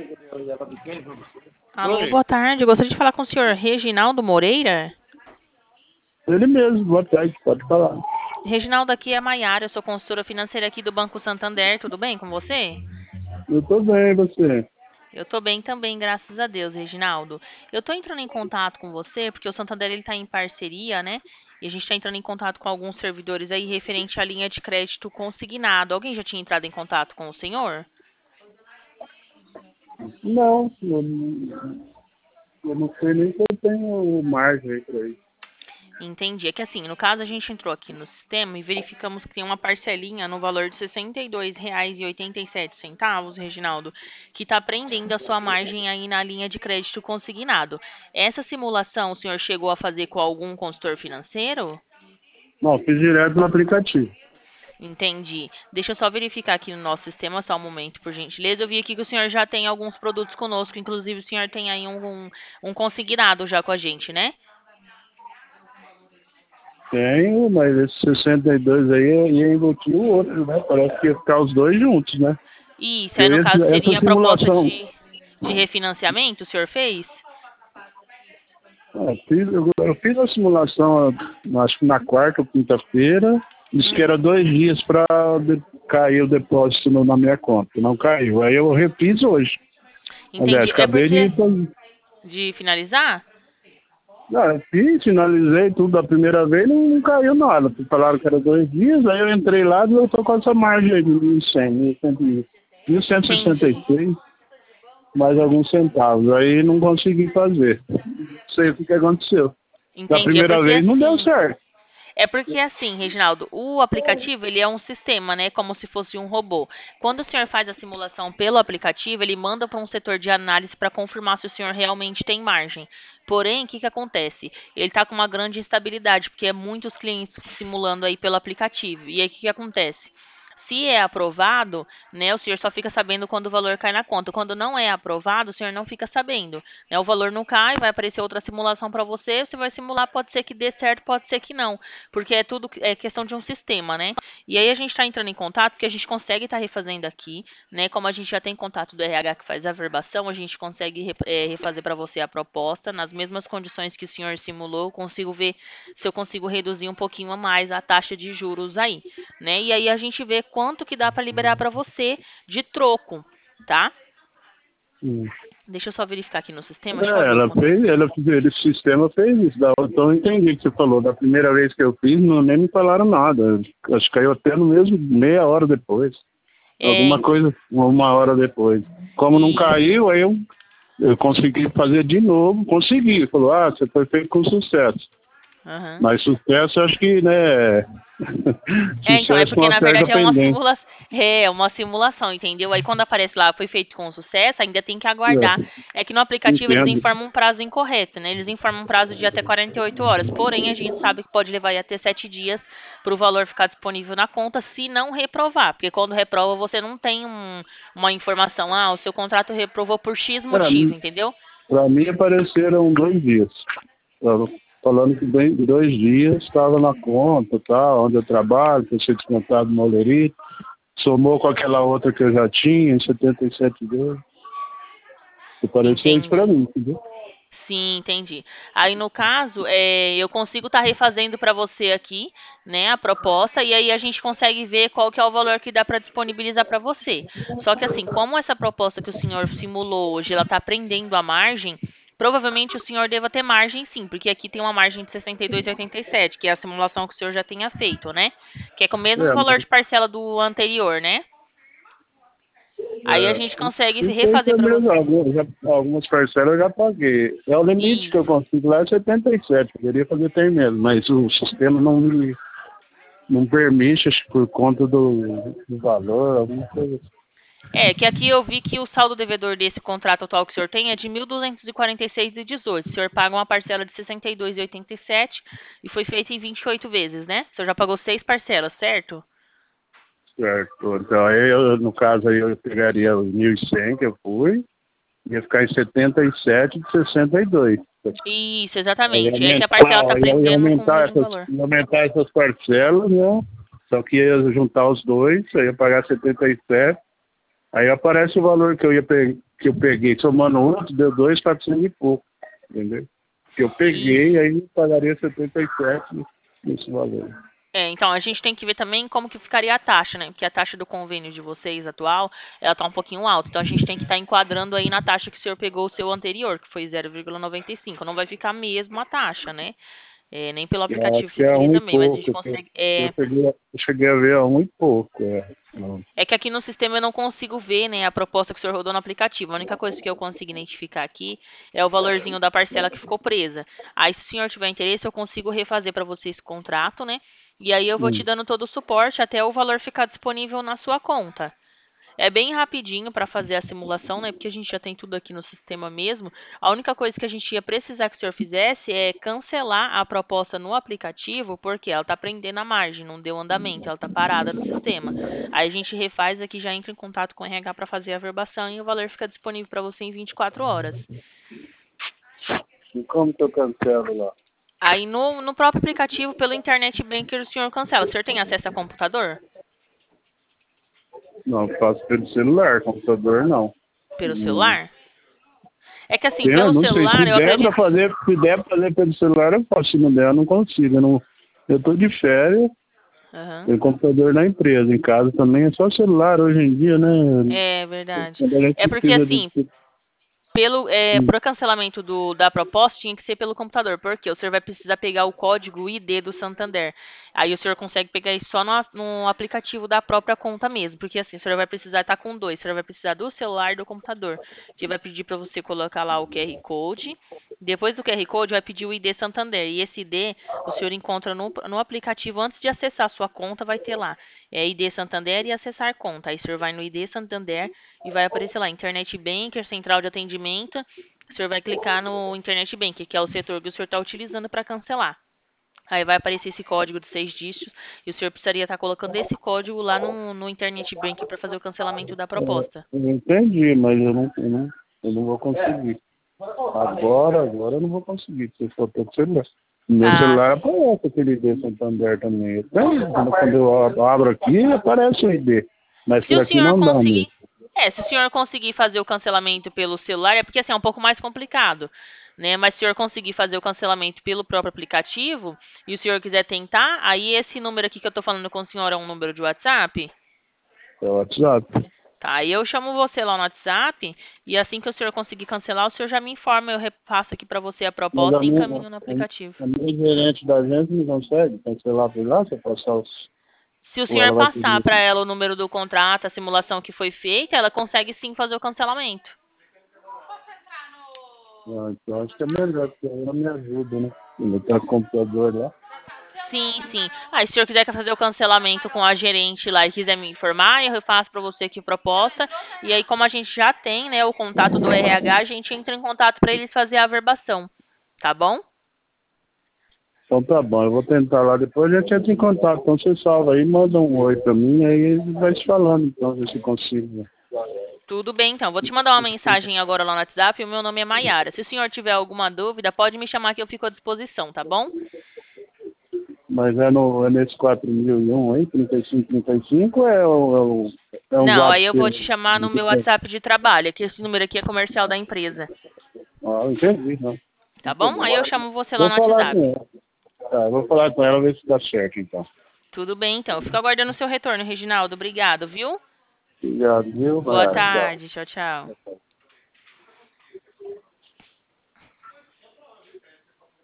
Alô, Oi, boa tarde. Eu gostaria de falar com o senhor Reginaldo Moreira. ele mesmo, boa tarde, pode falar. Reginaldo, aqui é a Maiara, eu sou consultora financeira aqui do Banco Santander. Tudo bem com você? Eu tô bem, e você? Eu tô bem também, graças a Deus, Reginaldo. Eu tô entrando em contato com você porque o Santander ele tá em parceria, né? E a gente tá entrando em contato com alguns servidores aí referente à linha de crédito consignado. Alguém já tinha entrado em contato com o senhor? Não, eu não sei nem se eu tenho margem aí pra isso. Entendi. É que assim, no caso a gente entrou aqui no sistema e verificamos que tem uma parcelinha no valor de R$ 62,87, Reginaldo, que está prendendo a sua margem aí na linha de crédito consignado. Essa simulação o senhor chegou a fazer com algum consultor financeiro? Não, fiz direto no aplicativo. Entendi. Deixa eu só verificar aqui no nosso sistema, só um momento, por gentileza. Eu vi aqui que o senhor já tem alguns produtos conosco, inclusive o senhor tem aí um consignado já com a gente, né? Tenho, mas esse 62 aí ia embutir o outro, né? Parece que ia ficar os dois juntos, né? Isso, aí Porque no caso essa seria a proposta simulação, de refinanciamento, o senhor fez? eu fiz a simulação, acho que na quarta ou quinta-feira, disse que era 2 dias para cair o depósito na minha conta. Não caiu. Aí eu refiz hoje. Aliás, Entendi. É acabei porque de fazer. de finalizar? Não, eu fiz, finalizei tudo da primeira vez, não caiu nada. Falaram que era 2 dias, aí eu entrei lá e eu tô com essa margem aí de 1.100, 1.166, Entendi. mais alguns centavos. Aí não consegui fazer. Não sei o que aconteceu. Da Entendi. primeira vez não deu certo. É porque assim, Reginaldo, o aplicativo ele é um sistema, né? Como se fosse um robô. Quando o senhor faz a simulação pelo aplicativo, ele manda para um setor de análise para confirmar se o senhor realmente tem margem. Porém, o que que acontece? Ele está com uma grande instabilidade, porque é muitos clientes simulando aí pelo aplicativo. E aí o que que acontece? Se é aprovado, né, o senhor só fica sabendo quando o valor cai na conta. Quando não é aprovado, o senhor não fica sabendo, né? O valor não cai, vai aparecer outra simulação para você, você vai simular, pode ser que dê certo, pode ser que não, porque é tudo é questão de um sistema, né? E aí a gente está entrando em contato, porque a gente consegue estar refazendo aqui, né? Como a gente já tem contato do RH que faz a verbação, a gente consegue refazer para você a proposta nas mesmas condições que o senhor simulou. Eu consigo ver se eu consigo reduzir um pouquinho a mais a taxa de juros aí, né? E aí a gente vê quanto que dá para liberar para você de troco, tá? Hum. Deixa eu só verificar aqui no sistema, deixa eu É, abrir o ela conta. fez, esse sistema fez isso. Então eu entendi o que você falou. Da primeira vez que eu fiz, nem me falaram nada. Acho que caiu até no mesmo meia hora depois. É, Alguma coisa, 1 hora depois. Como não isso. caiu, aí eu consegui fazer de novo, consegui. Falou, você foi feito com sucesso. Aham. Mas sucesso, acho que, né? Então, é Sucesso com porque uma na certa verdade pendência. é uma simulação, entendeu? Aí quando aparece lá, foi feito com sucesso, ainda tem que aguardar. É, É que no aplicativo eles entendo. informam um prazo incorreto, né? Eles informam um prazo de até 48 horas. Porém, a gente sabe que pode levar aí até 7 dias para o valor ficar disponível na conta, se não reprovar. Porque quando reprova, você não tem uma informação, o seu contrato reprovou por X motivo, entendeu? Para mim apareceram 2 dias. Tava falando que 2 dias estava na conta, tá, onde eu trabalho, que eu tinha descontado no Olerite, somou com aquela outra que eu já tinha, em 77 dias. Apareceu isso para Entendi. mim, entendeu? Sim, entendi. Aí, no caso, eu consigo estar refazendo para você aqui, né, a proposta, e aí a gente consegue ver qual que é o valor que dá para disponibilizar para você. Só que assim, como essa proposta que o senhor simulou hoje, ela está prendendo a margem, provavelmente o senhor deva ter margem sim, porque aqui tem uma margem de 62,87, que é a simulação que o senhor já tenha feito, né? Que é com o mesmo É, valor mas de parcela do anterior, né? Aí a gente consegue isso aí refazer foi para mesmo, você. algumas parcelas eu já paguei. É o limite que eu Isso. consigo lá é 77, poderia fazer até mesmo, mas o sistema não permite, acho que por conta do valor, alguma coisa assim. É, que aqui eu vi que o saldo devedor desse contrato atual que o senhor tem é de 1.246,18. O senhor paga uma parcela de 62,87 e foi feito em 28 vezes, né? O senhor já pagou 6 parcelas, certo? Certo. Então, aí no caso, aí eu pegaria os 1.100 que eu fui, ia ficar em 77 de 62. Isso, Aí exatamente. É que a parcela está ia prendendo com o aumentar mesmo essas, valor. ia aumentar essas parcelas, né? Só que ia juntar os dois, aí ia pagar 77 Aí aparece o valor que que eu peguei, somando outro, deu 2.400 e pouco, entendeu? Que eu peguei, aí eu pagaria 77 nesse valor. Então a gente tem que ver também como que ficaria a taxa, né? Porque a taxa do convênio de vocês atual, ela tá um pouquinho alta. Então a gente tem que estar enquadrando aí na taxa que o senhor pegou o seu anterior, que foi 0,95. Não vai ficar a mesma taxa, né? Nem pelo Eu aplicativo acho que é facilita um e também, mas a gente pouco, que consegue. eu cheguei a ver a um e pouco. Não. É que aqui no sistema eu não consigo ver, né, a proposta que o senhor rodou no aplicativo. A única coisa que eu consigo identificar aqui é o valorzinho da parcela que ficou presa. Aí, se o senhor tiver interesse, eu consigo refazer para você esse contrato, né? E aí eu vou te Hum. dando todo o suporte até o valor ficar disponível na sua conta. É bem rapidinho para fazer a simulação, né? Porque a gente já tem tudo aqui no sistema mesmo. A única coisa que a gente ia precisar que o senhor fizesse é cancelar a proposta no aplicativo, porque ela está prendendo a margem, não deu andamento, ela está parada no sistema. Aí a gente refaz aqui, já entra em contato com o RH para fazer a averbação e o valor fica disponível para você em 24 horas. E como que eu cancelo lá? Aí no próprio aplicativo, pelo Internet Banker, o senhor cancela. O senhor tem acesso a computador? Não, faço pelo celular, computador não. Pelo Hum. celular? É que assim, pelo Não sei, celular, eu acredito. se der pra fazer pelo celular, eu posso. Se não der, eu não consigo. Eu tô de férias, Aham. tenho computador na empresa, em casa também é só celular hoje em dia, né? É verdade. Quando a gente É porque precisa assim, Hum. pro cancelamento da proposta tinha que ser pelo computador, porque o senhor vai precisar pegar o código ID do Santander. Aí o senhor consegue pegar isso só no aplicativo da própria conta mesmo, porque assim, o senhor vai precisar estar com dois, o senhor vai precisar do celular e do computador, que vai pedir para você colocar lá o QR Code. Depois do QR Code vai pedir o ID Santander, e esse ID o senhor encontra no aplicativo antes de acessar a sua conta, vai ter lá ID Santander e acessar conta. Aí o senhor vai no ID Santander e vai aparecer lá Internet Banker, Central de Atendimento. O senhor vai clicar no Internet Banker, que é o setor que o senhor está utilizando para cancelar. Aí vai aparecer esse código de 6 dígitos e o senhor precisaria estar colocando esse código lá no Internet Banker para fazer o cancelamento da proposta. Eu entendi, mas eu não vou conseguir. Agora eu não vou conseguir, porque for pelo celular. No meu Ah, celular sim. aparece aquele ID Santander também. Quando eu abro aqui, aparece o ID. Mas Se por o aqui senhor não dá conseguir, mesmo. se o senhor conseguir fazer o cancelamento pelo celular, é porque assim é um pouco mais complicado, né? Mas se o senhor conseguir fazer o cancelamento pelo próprio aplicativo e o senhor quiser tentar, aí esse número aqui que eu tô falando com o senhor é um número de WhatsApp, É o WhatsApp. tá? Aí eu chamo você lá no WhatsApp e assim que o senhor conseguir cancelar, o senhor já me informa, eu repasso aqui para você a Mas proposta e encaminho no aplicativo. a minha gerente da gente não consegue cancelar por lá, se eu passar Se o ou senhor ela vai passar pedir. para ela o número do contrato, a simulação que foi feita, ela consegue sim fazer o cancelamento. Então acho que é melhor, porque aí ela me ajuda, né? Eu tenho o computador lá. Sim, sim. Ah, e se o senhor quiser fazer o cancelamento com a gerente lá e quiser me informar, eu faço para você aqui a proposta. E aí, como a gente já tem, né, o contato do RH, a gente entra em contato para eles fazer a averbação. Tá bom? Então tá bom, eu vou tentar lá depois, a gente entra em contato. Então você salva aí, manda um oi pra mim, aí vai se falando, então, ver se consigo. Tudo bem, então. Vou te mandar uma mensagem agora lá no WhatsApp. O meu nome é Maiara. Se o senhor tiver alguma dúvida, pode me chamar que eu fico à disposição, tá bom? Mas é nesse 4001 aí, 3535, é um Não, zap aí eu vou te seu? chamar no meu WhatsApp de trabalho, que esse número aqui é comercial da empresa. Ah, entendi, não. Tá Muito bom? bem. Aí eu chamo você lá Vou no falar WhatsApp. com ela. Tá, vou falar com ela, ver se dá certo, então. Tudo bem, então. Eu fico aguardando o seu retorno, Reginaldo. Obrigado, viu? Obrigado, viu, Boa Maiara? Tchau. tarde. Tchau, tchau.